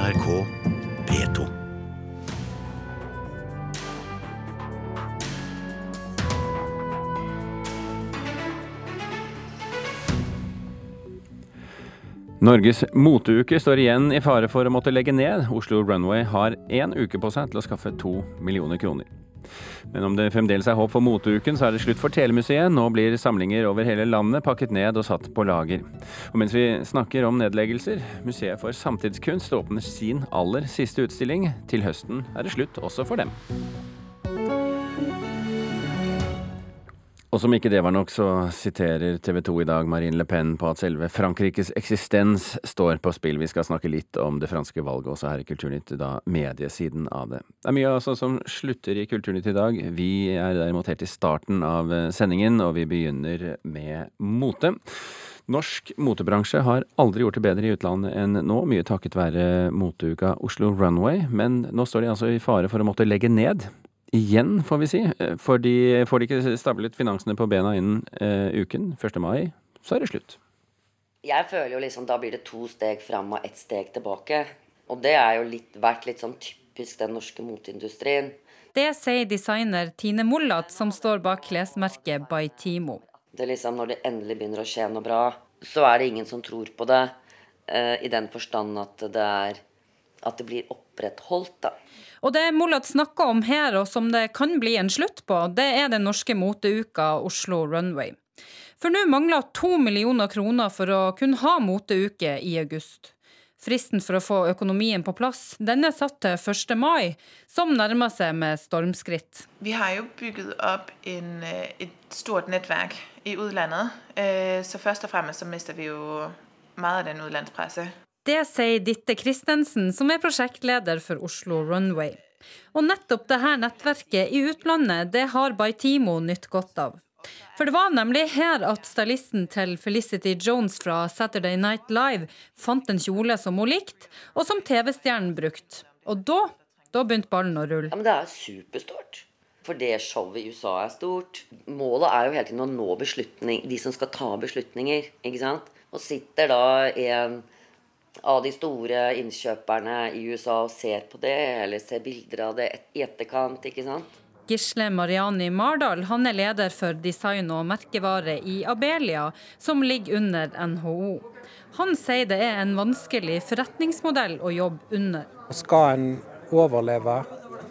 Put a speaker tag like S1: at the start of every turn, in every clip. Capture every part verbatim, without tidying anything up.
S1: N R K P to.
S2: Norges moteuke står igjen i fare for å måtte legge ned. Oslo Runway har en uke på seg til å skaffe to millioner kroner. Men om det fremdeles er håp for moteuken, så er det slutt for Telemuseet. Nå blir samlinger over hele landet pakket ned og satt på lager. Og mens vi snakker om nedleggelser, Museet for samtidskunst åpner sin aller siste utstilling. Til høsten er det slutt også for dem. Og som ikke det var nok, så siterer T V to i dag Marine Le Pen på at selve Frankrikes eksistens står på spill. Vi skal snakke litt om det franske valget også her i Kulturnytt, da mediesiden av det. Det er mye altså som slutter i Kulturnytt i dag. Vi er derimot helt i starten av sendingen, og vi begynner med mote. Norsk motebransje har aldri gjort det bedre i utlandet enn nå, mye takket være moteuka Oslo Runway, men nå står de altså i fare for å måtte legge ned. Igjen, får vi si, for de får de ikke stablet finansene på bena innen uh, uken, første mai, så er det slutt.
S3: Jeg føler jo liksom, da blir det to steg frem og ett steg tilbake. Og det er jo litt, vært litt sånn typisk den norske moteindustrien.
S4: Det sier designer Tine Mollat, som står bak klesmerket By Timo.
S3: Det er liksom, når det endelig begynner å skje noe bra, så er det ingen som tror på det, uh, i den forstand at det, er, at det blir opprettholdt da.
S4: Og det Mollat snakker om her, og som det kan bli en slutt på, det er den norske moteuka Oslo Runway. For nå mangler to millioner kroner for å kunne ha moteuke i august. Fristen for å få økonomien på plass, den er satt til første mai, som nærmer seg med stormskritt.
S5: Vi har jo bygget opp en, et stort nettverk i utlandet, så først og fremst så mister vi jo meget av den utlandspresse.
S4: Det sier Ditte Kristensen, som er prosjektleder for Oslo Runway. Og nettopp dette nettverket i utlandet, det har By Timo nytt godt av. For det var nemlig her at stylisten til Felicity Jones fra Saturday Night Live fant en kjole som hun likte, og som T V-stjernen brukte. Og da, da begynte ballen å rulle.
S3: Ja, men det er superstort. For det showet i U S A er stort. Målet er jo hele tiden å nå beslutning, de som skal ta beslutninger, ikke sant? Og sitter da en av de store innkjøperne i U S A og ser på det, eller ser bilder av det i etterkant, ikke sant?
S4: Gisle Mariani Mardal, han er leder for design og merkevare i Abelia, som ligger under N H O. Han sier det er en vanskelig forretningsmodell å jobbe under.
S6: Skal en overleve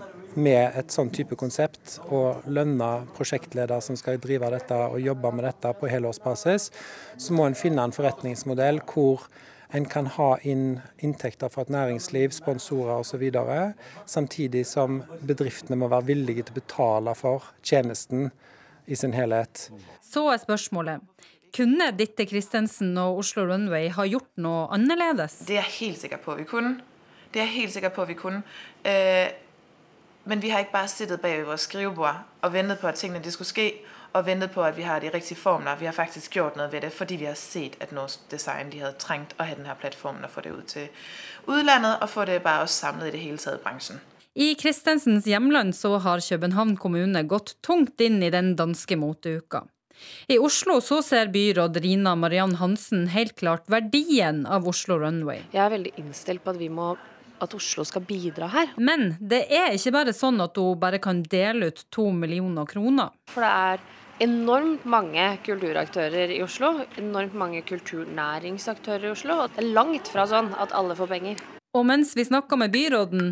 S6: med et sånn type konsept, og lønne prosjektleder som skal drive dette og jobbe med dette på helårsbasis, så må en finne en forretningsmodell hvor en kan ha inn inntekter fra et næringsliv, sponsorer og så videre, samtidig som bedriftene må være villige til å betale for tjenesten i sin helhet.
S4: Så er spørsmålet, kunne Ditte Kristensen og Oslo Runway ha gjort noe annerledes?
S5: Det er jeg helt sikker på, vi kunne. Det er jeg helt sikker på, vi kunne. Eh, men vi har ikke bare sittet bag ved vores skrivebord og ventet på, at tingene det skulle ske, og ventet på, at vi har de rigtige formler. Vi har faktisk gjort noget ved det, fordi vi har set, at Norsk Design de havde trængt at have den her platformen og få det ud til udlandet, og få det bare også samlet i det hele taget i branchen.
S4: I Kristensens hjemland så har København kommune gått tungt inn i den danske moteuka. I Oslo så ser byråd Rina Marianne Hansen helt klart verdien av Oslo Runway.
S7: Jeg er veldig innstilt på at vi må at Oslo skal bidra her.
S4: Men det er ikke bare sånn at hun bare kan dele ut to millioner kroner.
S7: For det er enormt mange kulturaktører i Oslo, enormt mange kulturnæringsaktører i Oslo, og det er langt fra sånn at alle får penger.
S4: Og mens vi snakker med byråden,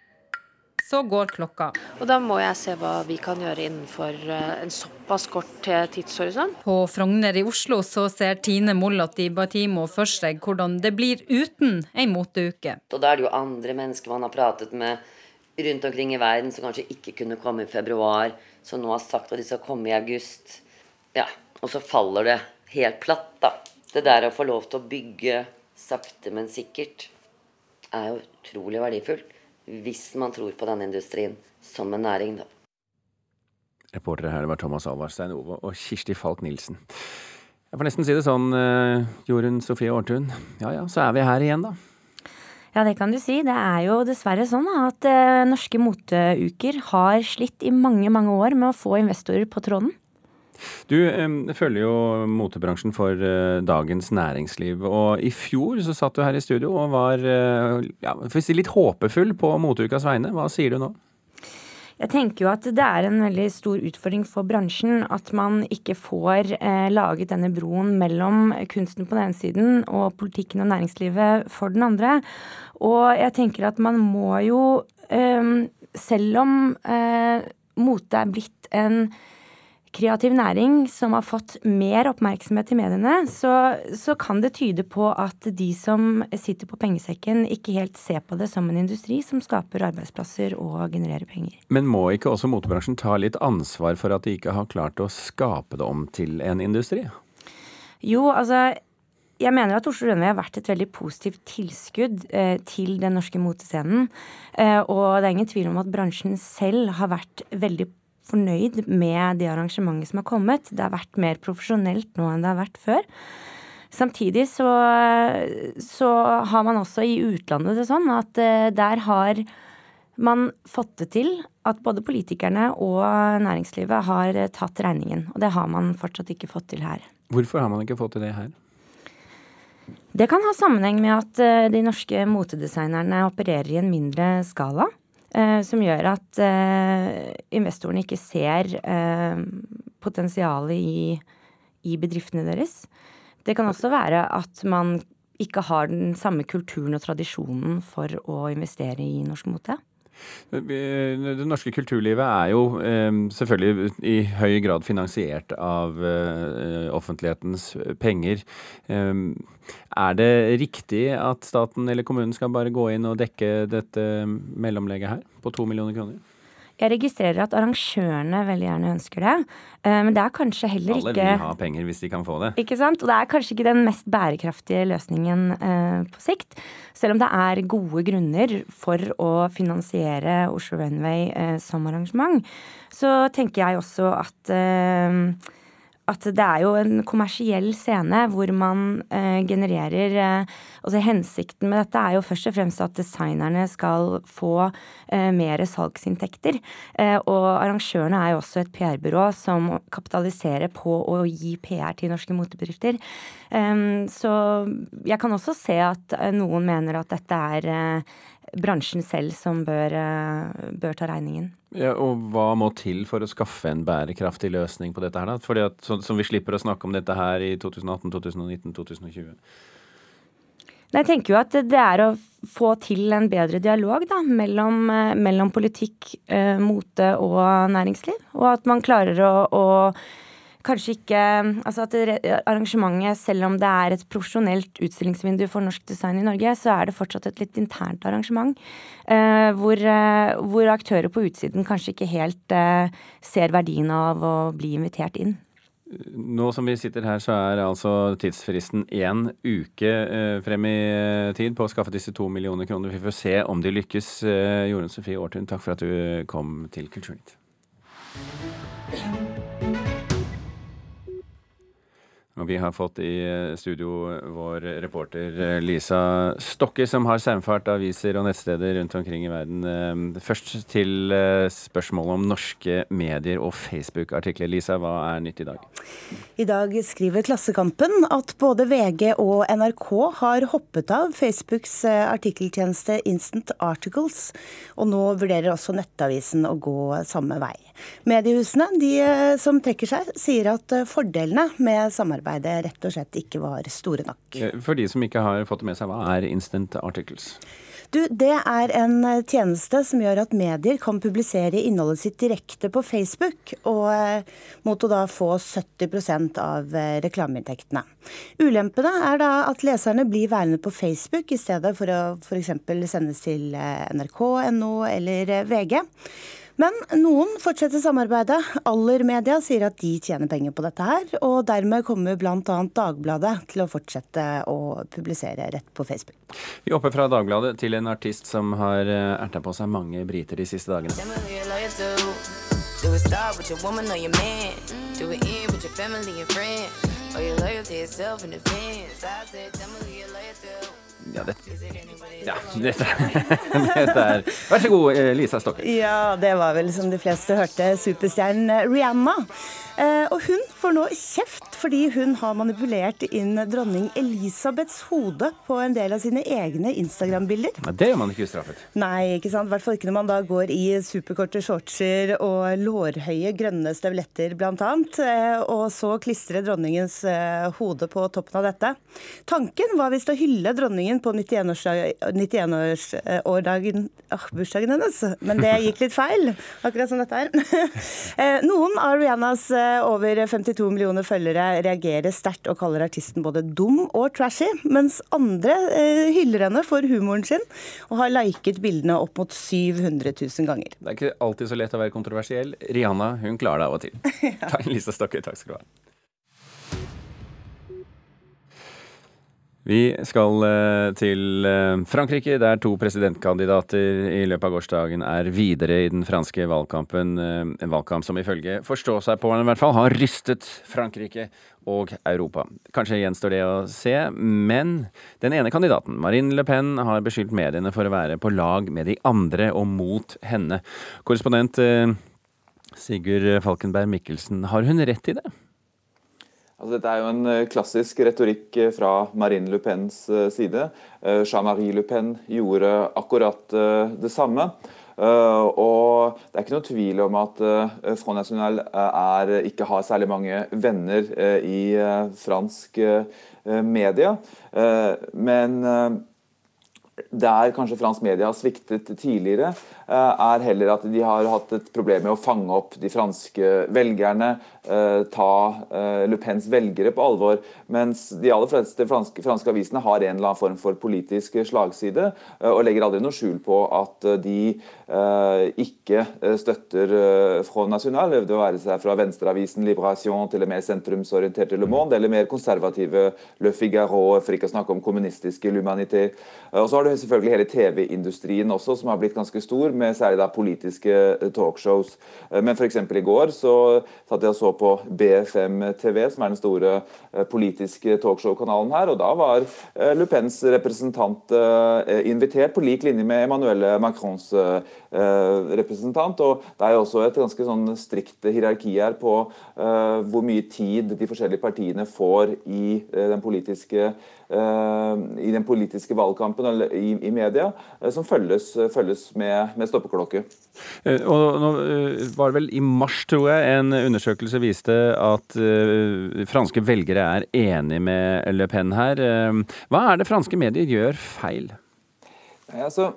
S4: så går klokka.
S7: Og da må jeg se hva vi kan gjøre innenfor en såpass kort tidshorisont.
S4: På Frogner i Oslo så ser Tine Mollat i By Timo for seg hvordan det blir uten en moteuke.
S3: Og da er det jo andre mennesker man har pratet med rundt omkring i verden som kanskje ikke kunne komme i februar, som nå har sagt at de skal komme i august. Ja, og så faller det helt platt da. Det der å få lov til å bygge sakte, men sikkert er jo utrolig verdifullt. Hvis man tror på denne industrien som en næring da.
S2: Reportere her var Thomas Alvarstein Ove og Kirsti Falk Nilsen. Jeg får nesten si det sånn, Jorunn Sofie Aartun. Ja, ja, så er vi her igjen da.
S8: Ja, det kan du si. Det er jo dessverre sånn at uh, norske moteuker har slitt i mange, mange år med å få investorer på tråden.
S2: Du eh, følger jo motebransjen for eh, dagens næringsliv, og i fjor så satt du her i studio og var eh, ja, for å si litt håpefull på moteukas vegne. Hva sier du nå?
S8: Jeg tenker jo at det er en veldig stor utfordring for bransjen at man ikke får eh, laget denne broen mellom kunsten på den ene siden og politikken og næringslivet for den andre. Og jeg tenker at man må jo, eh, selv om eh, mote er blitt en kreativ næring som har fått mer oppmerksomhet i mediene, så, så kan det tyde på at de som sitter på pengesekken ikke helt ser på det som en industri som skaper arbeidsplasser og genererer penger.
S2: Men må ikke også motebransjen ta litt ansvar for at de ikke har klart å skape det om til en industri?
S8: Jo, altså jeg mener at Oslo Runway har vært et veldig positivt tilskudd eh, til den norske motescenen, eh, og det er ingen tvil om at bransjen selv har vært veldig fornøyd med det arrangementet som har kommet. Det har vært mer profesjonelt nå enn det har vært før. Samtidig så, så har man også i utlandet det sånn at uh, der har man fått det til at både politikerne og næringslivet har tatt regningen. Og det har man fortsatt ikke fått til her.
S2: Hvorfor har man ikke fått til det her?
S8: Det kan ha sammenheng med at uh, de norske motedesignerne opererer i en mindre skala. Uh, som gjør at uh, investorene ikke ser uh, potensialet i, i bedriftene deres. Det kan også være at man ikke har den samme kulturen og tradisjonen for å investere i norsk mote.
S2: Det norske kulturlivet er jo eh, selvfølgelig i høy grad finansiert av eh, offentlighetens penger. Eh, er det riktig at staten eller kommunen skal bare gå inn og dekke dette mellomlegget her på to millioner kroner?
S8: Jeg registrerer at arrangørene veldig gjerne ønsker det, men det er kanskje heller ikke...
S2: Alle vil ha penger hvis de kan få det.
S8: Ikke sant? Og det er kanskje ikke den mest bærekraftige løsningen eh, på sikt, selv om det er gode grunner for å finansiere Oslo Runway eh, som arrangement. Så tenker jeg også at... Eh, at det er jo en kommersiell scene hvor man eh, genererer eh, altså hensikten med dette er jo først og fremst at designerne skal få eh, mer salgsinntekter. Eh, og arrangørene er jo også et P R-byrå som kapitaliserer på å gi P R til norske motebedrifter. Eh, så jeg kan også se at eh, noen mener at dette er eh, bransjen selv som bør, eh, bør ta regningen.
S2: Ja, og hva må til for å skaffe en bærekraftig løsning på dette her da? Fordi at, så, som vi slipper å snakke om dette her i to tusen atten, to tusen nitten, to tusen tjue.
S8: Jeg tenker jo at det er å få til en bedre dialog da, mellom, mellom politikk, eh, mote og næringsliv. Og at man klarer å, å kanskje ikke, altså at det, arrangementet, selv om det er et profesjonelt utstillingsvindu for norsk design i Norge, så er det fortsatt et litt internt arrangement, eh, hvor, eh, hvor aktører på utsiden kanskje ikke helt eh, ser verdien av å bli invitert inn.
S2: Nå som vi sitter her, så er altså tidsfristen en uke eh, frem i tid på å skaffe disse to millioner kroner. Vi får se om de lykkes. Eh, Jorunn Sofie Aartun, takk for at du kom til Kulturnytt. Og vi har fått i studio vår reporter Lisa Stokke, som har saumfart aviser og nettsteder rundt omkring i verden. Først til spørsmålet om norske medier og Facebook-artikler. Lisa, hva er nytt i dag?
S1: I dag skriver Klassekampen at både V G og N R K har hoppet av Facebooks artikkeltjeneste Instant Articles, og nå vurderer også nettavisen å gå samme vei. Mediehusene, de som trekker seg, sier at fordelene med samarbeid det rett og slett ikke var store nok.
S2: For de som ikke har fått det med seg, hva er Instant Articles?
S1: Du, det er en tjeneste som gjør at medier kan publisere innholdet sitt direkte på Facebook, og mot å da få sytti prosent av reklameinntektene. Ulempene er da at leserne blir værende på Facebook i stedet for å for eksempel sendes til N R K punktum N O eller V G. Men noen fortsetter samarbeidet. Aller Media sier at de tjener penger på dette her, og dermed kommer blant annet Dagbladet til å fortsette å publisere rett på Facebook.
S2: Vi hopper fra Dagbladet til en artist som har ertet på seg mange briter de siste dagene. Ja, dette, ja, dette, dette er... Vær så god, Lisa Stokke.
S1: Ja, det var vel som de fleste hørte superstjernen Rihanna. Eh, og hun får nå kjeft fordi hun har manipulert inn dronning Elisabeths hode på en del av sine egne Instagram-bilder.
S2: Men det gjør man ikke ustraffet.
S1: Nei, ikke sant. I hvert fall ikke når man da går i superkorte shortser og lårhøye grønne støvletter blant annet, eh, og så klistrer dronningens eh, hode på toppen av dette. Tanken var visst å hylle dronningen på nittién-årsdagen, ah, bursdagen hennes, men det gikk litt feil, akkurat som dette her. eh, noen av Rihannas over femtito millioner følgere reagerer sterkt og kaller artisten både dum og trashy, mens andre eh, hyller henne for humoren sin og har liket bildene opp mot syv hundre tusen ganger.
S2: Det er ikke alltid så lett å være kontroversiell. Rihanna, hun klarer det av og til. Ja. Takk, Lisa Stokke, takk skal du ha. Vi skal til Frankrike, der to presidentkandidater i løpet av gårsdagen er videre i den franske valgkampen. En valgkamp som ifølge forstå-seg-på-erne i hvert fall har rystet Frankrike og Europa. Kanskje gjenstår det å se, men den ene kandidaten, Marine Le Pen, har beskyldt mediene for å være på lag med de andre og mot henne. Korrespondent Sigurd Falkenberg Mikkelsen, har hun rett i det?
S9: Altså, dette er jo en klassisk retorikk fra Marine Le Pens side. Jean-Marie Le Pen gjorde akkurat det samme. Og det er ikke noe tvil om at Front National er, ikke har særlig mange venner i fransk media. Men der kanskje fransk media har sviktet tidligere, er heller at de har hatt et problem med å fange opp de franske velgerne, ta Le Pens velgere på alvor, mens de aller fleste franske, franske avisene har en eller annen form for politisk slagside, og legger aldri noe skjul på at de ikke støtter Front National, det vil være seg fra venstreavisen Libération til det mer sentrumsorienterte Le Monde, eller mer konservative Le Figaro, for ikke å snakke om kommunistiske L'Humanité. Og så har du selvfølgelig hele T V-industrien også, som har blitt ganske stor, med særlig da politiske talkshows. Men for eksempel i går så satt jeg og så på B F M T V, som er den store politiske talkshow-kanalen her, og da var Le Pens representant invitert på lik linje med Emmanuel Macrons representant, og det er jo også et ganske sånn strikt hierarki her på hvor mye tid de forskjellige partiene får i den politiske i den politiske valgkampen eller i, i media, som følges, følges med, med stoppeklokke.
S2: Og nå var det vel i mars, tror jeg, en undersøkelse viste at uh, franske velgere er enige med Le Pen her. Uh, hva er det franske medier gjør feil?
S9: Ja, altså,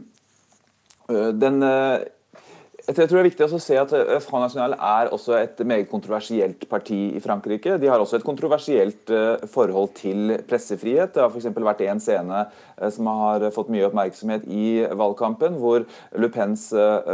S9: den... Uh, Jeg tror det er viktig å se at Front National er også et meget kontroversielt parti i Frankrike. De har også et kontroversielt forhold til pressefrihet. Det har for eksempel vært en scene som har fått mye oppmerksomhet i valgkampen, hvor Le Pens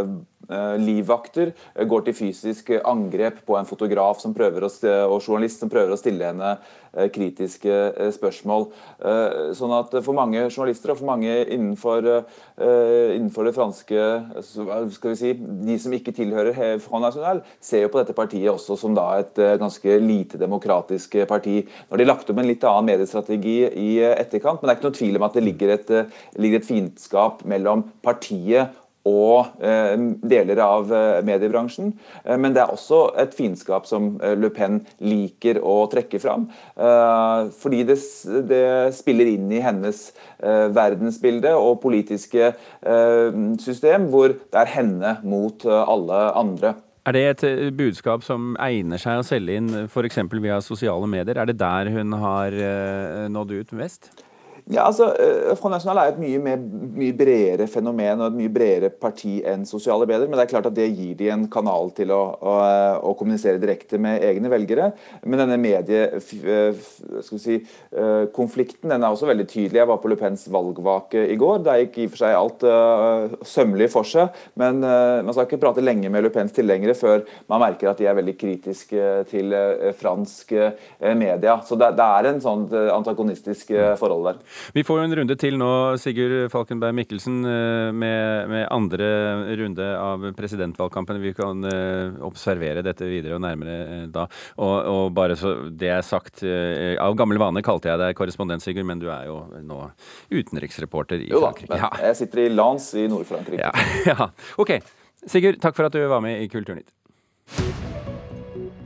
S9: livvakter går til fysisk angrep på en fotograf som prøver å, og journalist som prøver å stille henne kritiske spørsmål. Sånn at for mange journalister og for mange innenfor, innenfor det franske, skal vi si, de som ikke tilhører Front National, ser jo på dette partiet også som da et ganske lite demokratisk parti. Når de lagt opp en litt annen mediestrategi i etterkant, men det er ikke noe tvil om at det ligger et, ligger et fiendskap mellom partiet og eh, deler av eh, mediebransjen. Eh, men det er også et fiendskap som eh, Le Pen liker å trekke fram, eh, fordi det, det spiller inn i hennes eh, verdensbilde og politiske eh, system, hvor det er henne mot eh, alle andre.
S2: Er det et budskap som egner seg å selge inn, for eksempel via sosiale medier? Er det der hun har eh, nådd ut mest?
S9: Ja, altså, Front National er et mye, mer, mye bredere fenomen og et mye bredere parti enn sosiale medier, men det er klart at det gir de en kanal til å, å, å kommunisere direkte med egne velgere. Men denne mediekonflikten si, den er også veldig tydelig. Jeg var på Le Pens valgvake i går. Det gikk i og for seg alt uh, sømmelig for seg, men uh, man skal ikke prate lenge med Le Pens tilhengere før man merker at de er veldig kritiske til uh, fransk uh, media. Så det, det er en sånn uh, antagonistisk uh, forhold der.
S2: Vi får jo en runde til nå, Sigurd Falkenberg Mikkelsen, med, med andre runde av presidentvalgkampen. Vi kan uh, observere dette videre og nærmere uh, da. Og, og bare så det er sagt, uh, av gammel vane kalte jeg deg korrespondent, Sigurd, men du er jo nå utenriksreporter i Frankrike.
S9: Jo da, ja. Jeg sitter i Lens i Nord-Frankrike.
S2: Ja, ja. Ok, Sigurd, takk for at du var med i Kulturnytt.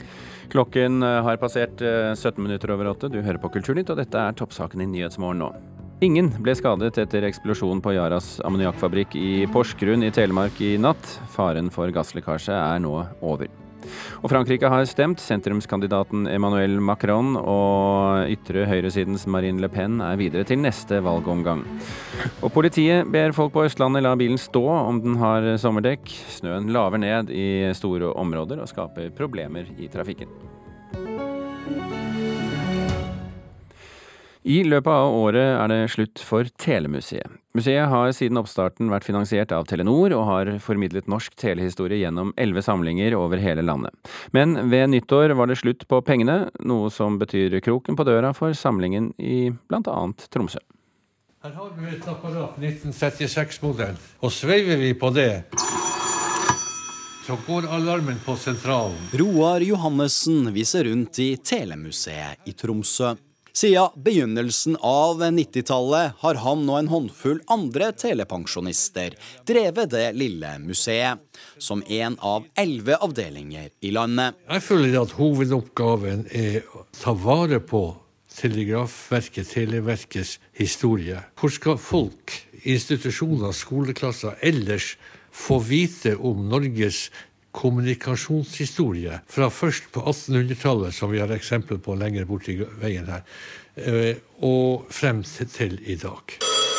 S2: Klokken har passert sytten minutter over åtte. Du hører på Kulturnytt, og dette er toppsaken i Nyhetsmorgen nå. Ingen ble skadet etter eksplosjon på Yaras ammoniakkfabrikk i Porsgrunn i Telemark i natt. Faren for gasslekkasje er nå over. Og Frankrike har stemt. Sentrumskandidaten Emmanuel Macron og ytre høyresidens Marine Le Pen er videre til neste valgomgang. Og politiet ber folk på Østlandet la bilen stå om den har sommerdekk. Snøen laver ned i store områder og skaper problemer i trafikken. I løpet av året er det slutt for Telemuseet. Museet har siden oppstarten vært finansiert av Telenor og har formidlet norsk telehistorie gjennom elleve samlinger over hele landet. Men ved nyttår var det slutt på pengene, noe som betyr kroken på døra for samlingen i blant annet Tromsø.
S10: Her har vi et apparat nitten trettiseks-modell, og sveiver vi på det, så går alarmen på sentralen.
S11: Roar Johannessen viser rundt i Telemuseet i Tromsø. Siden begynnelsen av nittitallet har han og en håndfull andre telepensjonister drevet det lille museet, som en av elleve avdelinger i landet.
S10: Jeg føler at hovedoppgaven er å ta vare på Telegrafverket, Televerkets historie. Hvor skal folk, institusjoner, skoleklasser ellers få vite om Norges kommunikasjonshistorie fra først på attenhundretallet, som vi har eksempel på lenger bort i veien her, og frem til i dag.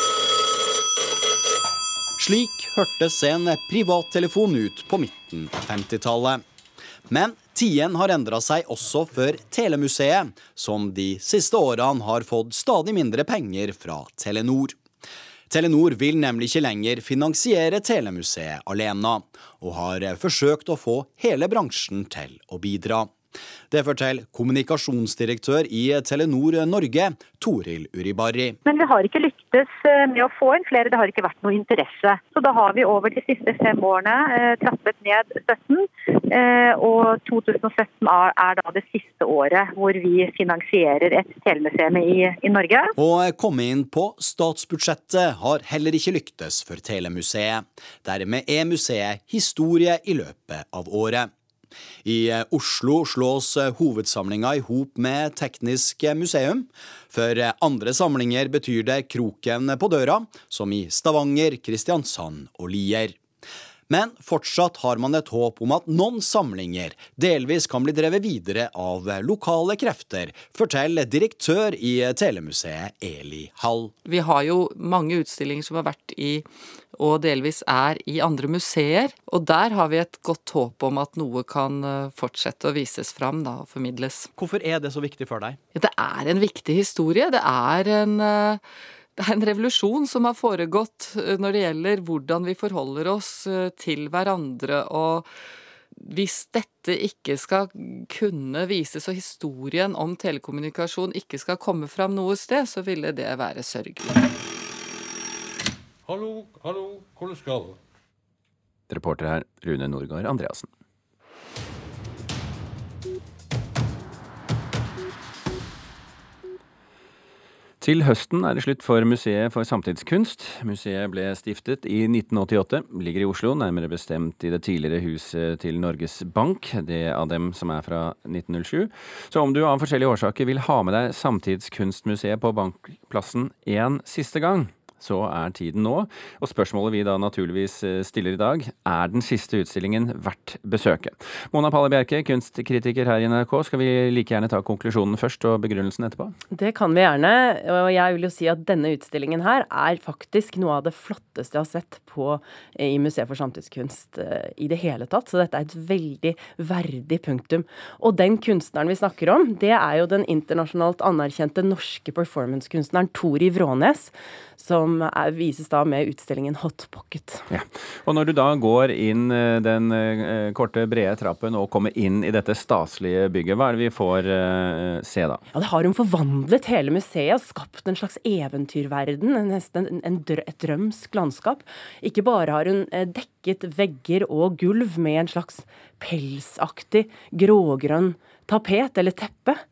S11: Slik hørtes en privattelefon ut på midten av femtitallet. Men tiden har endret seg også for Telemuseet, som de siste årene har fått stadig mindre penger fra Telenor. Telenor vil nemlig ikke lenger finansiere Telemuseet alene, og har forsøkt å få hele bransjen til å bidra. Det forteller kommunikasjonsdirektør i Telenor Norge, Toril Uribarri.
S12: Men vi har ikke lyktes med å få inn flere, det har ikke vært noe interesse. Så da har vi over de siste fem årene eh, trappet ned støtten, eh, og to tusen og sytten er, er da det siste året hvor vi finansierer et telemuseum i, i Norge.
S11: Å komme inn på statsbudsjettet har heller ikke lyktes for Telemuseet. Dermed er museet historie i løpet av året. I Oslo slås hovedsamlinga i hop med Teknisk museum. For andre samlinger betyr det kroken på døra, som i Stavanger, Kristiansand og Lier. Men fortsatt har man et håp om at noen samlinger delvis kan bli drevet videre av lokale krefter, forteller direktør i Telemuseet Eli Hall.
S13: Vi har jo mange utstillinger som har vært i og delvis er i andre museer, og der har vi et godt håp om at noe kan fortsette å vises fram da, og formidles.
S11: Hvorfor er det så viktig for deg?
S13: Ja, det er en viktig historie. Det er en, det er en revolusjon som har foregått når det gjelder hvordan vi forholder oss til hverandre, og hvis dette ikke skal kunne vises, og historien om telekommunikasjon ikke skal komme fram noe sted, så ville det være sørgelig.
S10: Hallo, hallo, hvor skal du?
S2: Reporter her, Rune Nordgaard Andreasen. Til høsten er det slutt for Museet for samtidskunst. Museet ble stiftet i nitten åttiåtte, ligger i Oslo, nærmere bestemt i det tidligere huset til Norges Bank, det av dem som er fra nitten null sju. Så om du av forskjellige årsaker vil ha med deg Samtidskunstmuseet på Bankplassen en siste gang, så er tiden nå, og spørsmålet vi da naturligvis stiller i dag, er den siste utstillingen verdt besøket? Mona Palle Bjerke, kunstkritiker her i N R K, skal vi like gjerne ta konklusjonen først og begrunnelsen etterpå?
S14: Det kan vi gjerne, og jeg vil jo si at denne utstillingen her er faktisk noe av det flotteste jeg har sett på i Museet for samtidskunst i det hele tatt, så dette er et veldig verdig punktum. Og den kunstneren vi snakker om, det er jo den internasjonalt anerkjente norske performancekunstneren Tori Vrånes, som er, vises da med utstillingen Hot Pocket. Ja.
S2: Og når du da går inn den uh, korte, brede trappen og kommer inn i dette staselige bygget, hva er det vi får uh, se da? Ja,
S14: det har hun forvandlet hele museet, skapt en slags eventyrverden, nesten en, en drø, et drømsk landskap. Ikke bare har hun uh, dekket vegger og gulv med en slags pelsaktig, grågrønn tapet eller teppe.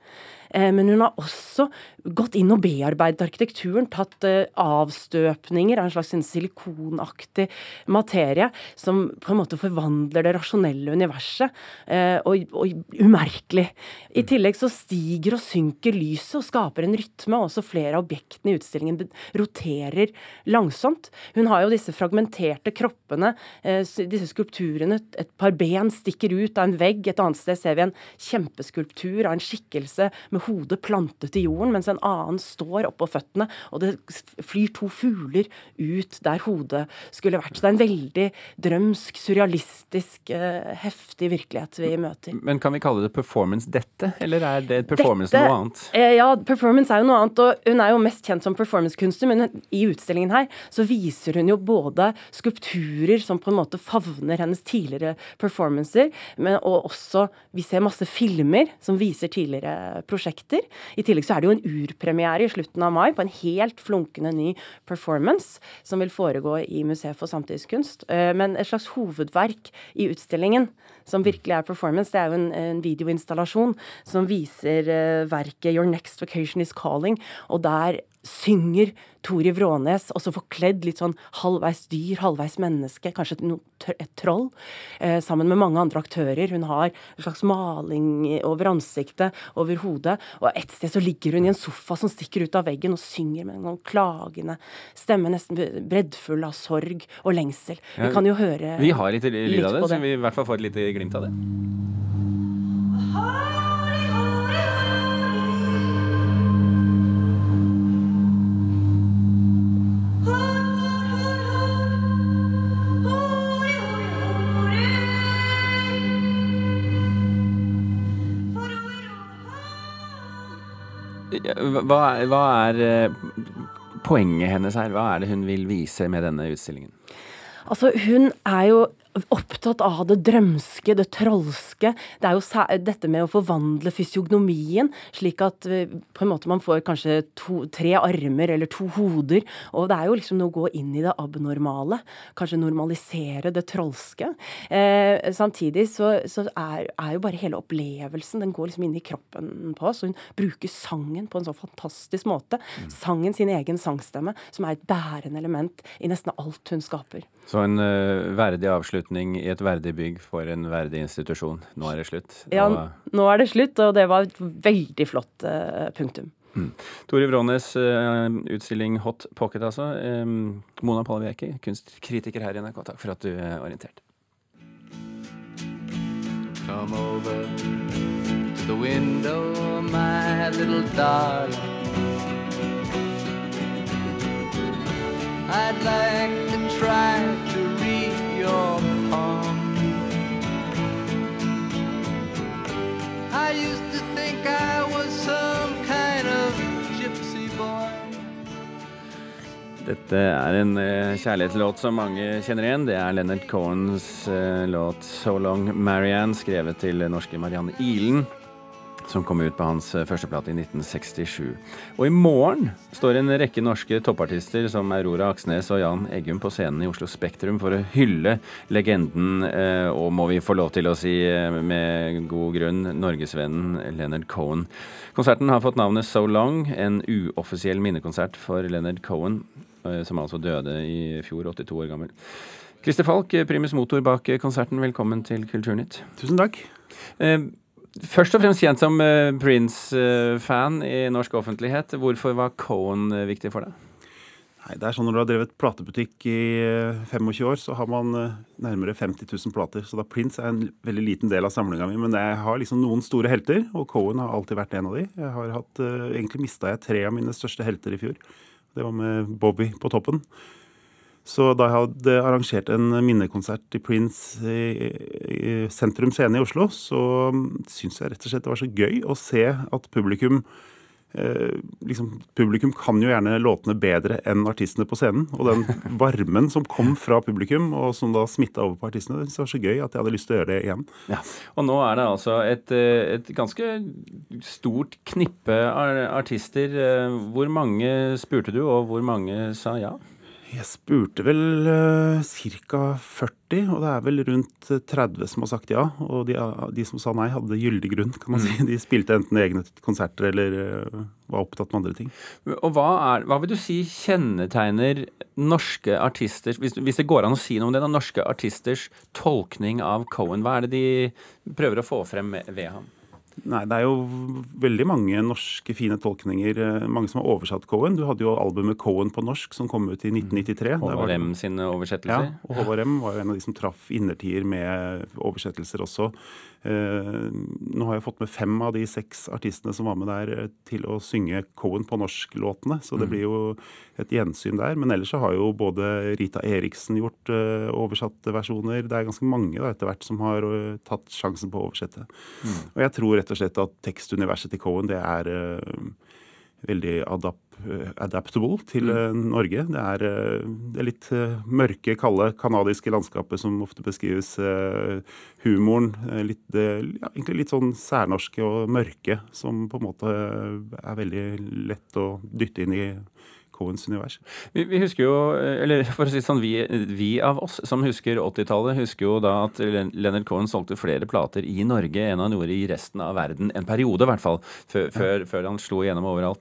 S14: men hun har også gått inn og bearbeidet arkitekturen, tatt avstøpninger av en slags silikonaktig materie som på en måte forvandler det rasjonelle universet, og, og umerkelig. I tillegg så stiger og synker lyset og skaper en rytme, og også flere av objektene i utstillingen roterer langsomt. Hun har jo disse fragmenterte kroppene, disse skulpturene, et par ben stikker ut av en vegg, et annet sted ser vi en kjempeskulptur av en skikkelse med hodet plantet i jorden, mens en annen står oppå føttene, og det flyr to fugler ut der hodet skulle vært. Så det er en veldig drømsk, surrealistisk, heftig virkelighet vi møter.
S2: Men kan vi kalle det performance dette, eller er det performance dette, noe annet?
S14: Ja, performance er jo noe annet, og hun er jo mest kjent som performancekunstner, men i utstillingen her så viser hun jo både skulpturer som på en måte favner hennes tidligere performancer, men og også, vi ser masse filmer som viser tidligere prosjekter. I tillegg så er det jo en urpremiere i slutten av mai på en helt flunkende ny performance som vil foregå i Museet for samtidskunst. Men et slags hovedverk i utstillingen som virkelig er performance, det er jo en, en videoinstallasjon som viser verket Your Next Vacation is Calling, og der synger Tori Vrånes, også forkledd litt sånn halvveis dyr, halvveis menneske, kanskje et, et troll, eh, sammen med mange andre aktører. Hun har en slags maling over ansiktet, over hodet, og et sted så ligger hun i en sofa som stikker ut av veggen og synger med en klagende stemme, nesten breddfull av sorg og lengsel.
S2: Ja,
S14: vi kan jo høre
S2: Vi har litt lyd av det,
S14: det,
S2: så vi i hvert fall får et lite glimt av det. Hva, hva er poenget hennes her? Hva er det hun vil vise med denne utstillingen?
S14: Altså, hun er jo opptatt av det drømske, det trollske. Det er jo dette med å forvandle fysiognomien, slik at på en måte man får kanskje to, tre armer eller to hoder, og det er jo liksom å gå inn i det abnormale, kanskje normalisere det trollske. Eh, samtidig så, så er, er jo bare hele opplevelsen, den går liksom inn i kroppen på oss, og hun bruker sangen på en så fantastisk måte. Mm. Sangen, sin egen sangstemme, som er et bærende element i nesten alt hun skaper.
S2: Så en uh, verdig avslutning i et verdig bygg for en verdig institusjon. Nå er det slutt.
S14: Ja, og... nå er det slutt, og det var et veldig flott uh, punktum.
S2: Mm. Tori Vrånes uh, utstilling Hot Pocket, altså. Um, Mona Palle-Bjerke, kunstkritiker her i N R K. Takk for at du er orientert. Come over to the window, my little darling. I'd like to try to read your palm. I used to think I was some kind of gypsy boy. Dette er en uh, kjærlighetslåt som mange kjenner igjen. Det er Leonard Cohens uh, låt So Long Marianne, skrevet til norske Marianne Ihlen, som kom ut på hans første plate i nitten sekstisju. Og i morgen står en rekke norske toppartister som Aurora Aksnes og Jan Eggum på scenen i Oslo Spektrum for å hylle legenden, eh, og må vi få lov til å si eh, med god grunn, norgesvennen Leonard Cohen. Konserten har fått navnet So Long, en uoffisiell minnekonsert for Leonard Cohen, eh, som altså døde i fjor, åttito år gammel. Christer Falk, primus motor bak konserten, velkommen til Kulturnytt.
S15: Tusen takk.
S2: Eh, Først og fremst kjent som uh, Prince-fan uh, i norsk offentlighet. Hvorfor var Cohen uh, viktig for deg?
S15: Nei, det er sånn når du har drevet platebutikk i uh, tjuefem år, så har man uh, nærmere femti tusen plater. Så da Prince er en veldig liten del av samlinga mi, men jeg har liksom noen store helter, og Cohen har alltid vært en av de. Jeg har hatt, uh, egentlig mistet jeg tre av mine største helter i fjor. Det var med Bobby på toppen. Så da jeg hadde arrangert en minnekonsert i Prince i, i Sentrum Scene i Oslo, så synes jeg rett og slett det var så gøy å se at publikum, eh, liksom, publikum kan jo gjerne låtene bedre enn artistene på scenen. Og den varmen som kom fra publikum, og som da smittet over på artistene, det var så gøy at jeg hadde lyst til å gjøre det igjen.
S2: Ja, og nå er det altså et, et ganske stort knippe artister. Hvor mange spurte du, og hvor mange sa ja?
S15: Jeg spurte vel uh, cirka førti, og det er vel rundt tretti som har sagt ja. Og de, de som sa nei hadde gyldig grunn, kan man si. De spilte enten egne konserter eller uh, var opptatt med andre ting.
S2: Og hva, er, hva vil du si kjennetegner norske artister, hvis, hvis det går an å si noe om det, da, norske artisters tolkning av Cohen? Hva er det de prøver å få frem ved ham?
S15: Nei, det er jo veldig mange norske fine tolkninger, mange som har oversatt Cohen. Du hadde jo albumet Cohen på norsk som kom ut i nitten nittitre.
S2: Håvard Rem sine oversettelser.
S15: Ja, og Håvard Rem var jo en av de som traff innertier med oversettelser også. Eh, nå har jeg fått med fem av de seks artistene som var med der til å synge Cohen på norsk-låtene, så det blir jo et gjensyn der. Men ellers så har jo både Rita Eriksen gjort uh, oversatte versjoner. Det er ganske mange da, etter hvert som har uh, tatt sjansen på å oversette. Mm. Og jeg tror rett og slett at tekstuniverset til Cohen det er uh, veldig adap adaptable til uh, Norge. Det er, uh, det er litt uh, mørke, kalde, kanadiske landskapet som ofte beskrives. Uh, humoren, uh, litt, uh, ja, egentlig litt sånn særnorske og mørke, som på en måte uh, er veldig lett å dytte inn i Cohens univers.
S2: Vi, vi husker jo, eller for å si sånn, vi, vi av oss som husker åttitallet, husker jo da at Leonard Cohen solgte flere plater i Norge enn han gjorde i resten av verden. En periode i hvert fall, før, før, før han slo igjennom overalt.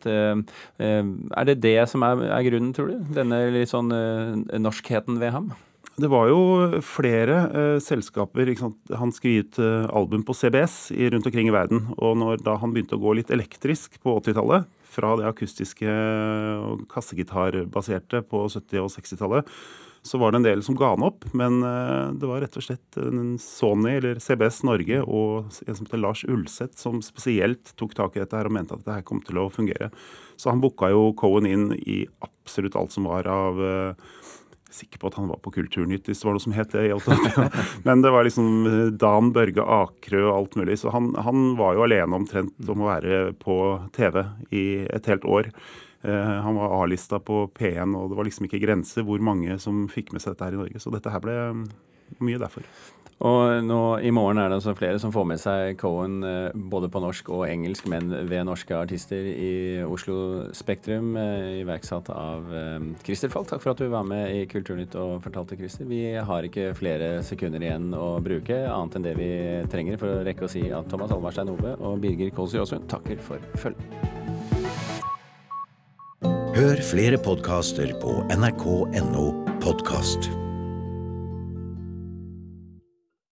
S2: Er det det som er, er grunnen, tror du? Denne litt sånn norskheten ved ham?
S15: Det var jo flere uh, selskaper, ikke sant? Han skrev ut uh, album på C B S i, rundt omkring i verden, og når da han begynte å gå litt elektrisk på åttitallet, fra det akustiske og kassegitarbaserte på sytti- og sekstitallet, så var det en del som ga han opp, men uh, det var rett og slett en Sony eller C B S Norge og en som heter Lars Ulseth som spesielt tok tak i dette her og mente at dette her kom til å fungere. Så han booka jo Cohen inn i absolutt alt som var av uh, sikker på at han var på Kulturnytt, hvis det var noe som het det. Men det var liksom Dan Børge Akrø og alt mulig. Så han, han var jo alene omtrent om å være på T V i et helt år. Uh, han var A-lista på P en, og det var liksom ikke grenser hvor mange som fikk med seg dette her i Norge. Så dette her ble mye derfor.
S2: Og nå i morgen er det altså flere som får med seg Cohen eh, både på norsk og engelsk, men ved norske artister i Oslo Spektrum, eh, iverksatt av eh, Christer Falk. Takk for at du var med i Kulturnytt og fortalte, Christer. Vi har ikke flere sekunder igjen å bruke, annet enn det vi trenger for å rekke å si at Thomas Alvarstein Ove og Birger Kolsrud Jåsund takker for følget.
S16: Hør flere podcaster på N R K punktum N O podcast.